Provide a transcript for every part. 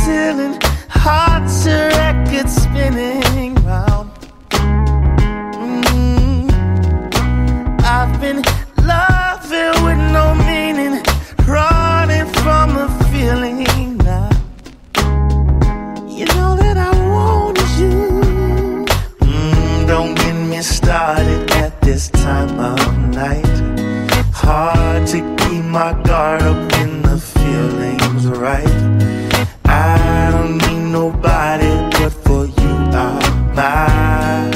ceiling, hearts and records spinning round. I've been loving with no meaning, running from a feeling now. You know that I want you. Don't get me started at this time of night. Hard to keep my guard up when the feeling's right. I don't need nobody but for you are mine.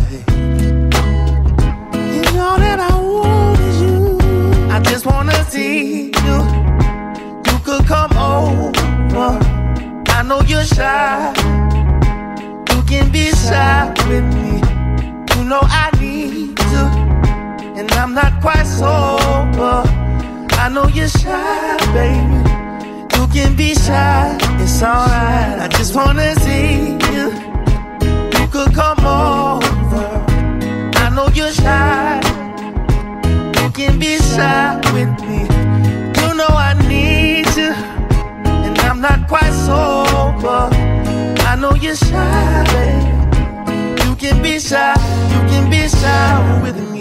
You know that I want you. I just wanna see you. You could come over. I know you're shy. You can be shy with me. You know I need to, and I'm not quite sober. I know you're shy, baby. You can be shy, it's alright. I just wanna see you. You could come over. I know you're shy. You can be shy with me. You know I need you, and I'm not quite sober. I know you're shy, baby. You can be shy. You can be shy with me.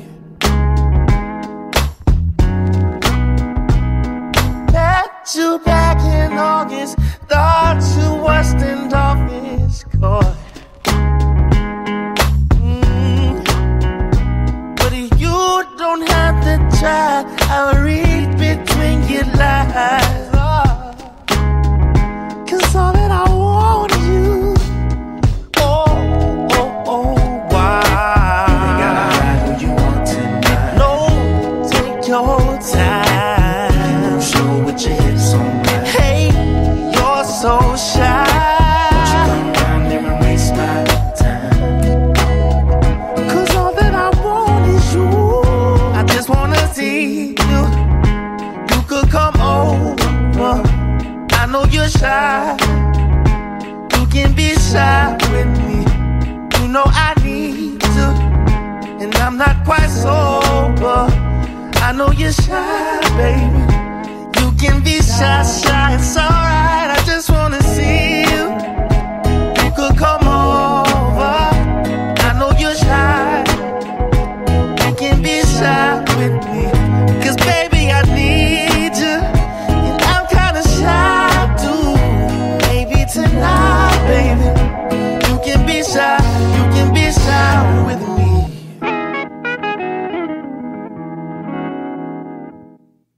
You back in August, thought you was in office court. But you don't have to try. I'll read between your lines. Cause all that I want is you. Why? You gotta ride who you want tonight. No, take your time. You won't show what you hit. Hey, you're so shy. Won't you come down there and waste my time? Cause all that I want is you. I just wanna see you. You could come over. I know you're shy. You can be shy with me. You know I need to, and I'm not quite sober. I know you're shy, baby. You can be shy, shy, and so